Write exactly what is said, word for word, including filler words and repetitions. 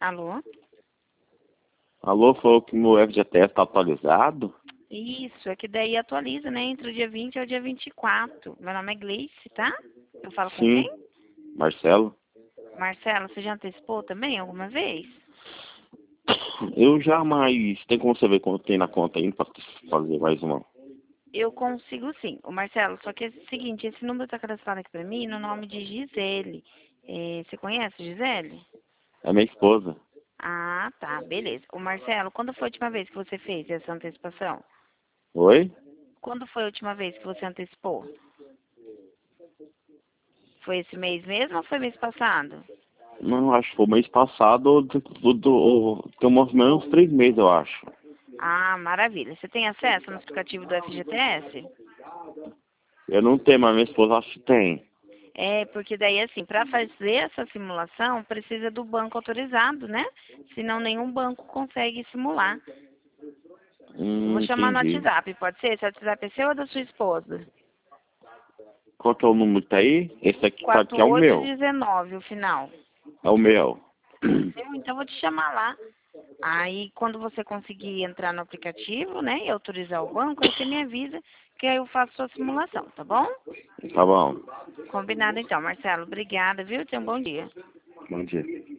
Alô? Alô, falou que meu F G T S tá atualizado? Isso, é que daí atualiza, né? Entre o dia vinte e o dia vinte e quatro. Meu nome é Gleice, tá? Eu falo com Sim. quem? Marcelo? Marcelo, você já antecipou também alguma vez? Eu já, mas tem como você ver quanto tem na conta aí pra fazer mais uma? Eu consigo sim. O Marcelo, só que é o seguinte, esse número tá cadastrado aqui pra mim no nome de Gisele. É, você conhece Gisele? É minha esposa. Ah, tá, beleza. O Marcelo, quando foi a última vez que você fez essa antecipação? Oi? Quando foi a última vez que você antecipou? Foi esse mês mesmo ou foi mês passado? Não, acho que foi mês passado, ou do, do, do- tem mais ou menos uns três meses, eu acho. Ah, maravilha. Você tem acesso no aplicativo do F G T S? Eu não tenho, mas minha esposa acho que tem. É, porque daí, assim, para fazer essa simulação, precisa do banco autorizado, né? Senão nenhum banco consegue simular. Eu vou Hum, chamar no entendi. WhatsApp, pode ser? Esse WhatsApp é seu ou da sua esposa? Qual que é o número que tá aí? Esse aqui tá aqui é o meu. quatro oito um nove, o final. É o meu. Eu, então, eu vou te chamar lá. Aí, quando você conseguir entrar no aplicativo, né, e autorizar o banco, aí você me avisa que aí eu faço sua simulação, tá bom? Tá bom. Combinado, então, Marcelo. Obrigada, viu? Tenha um bom dia. Bom dia.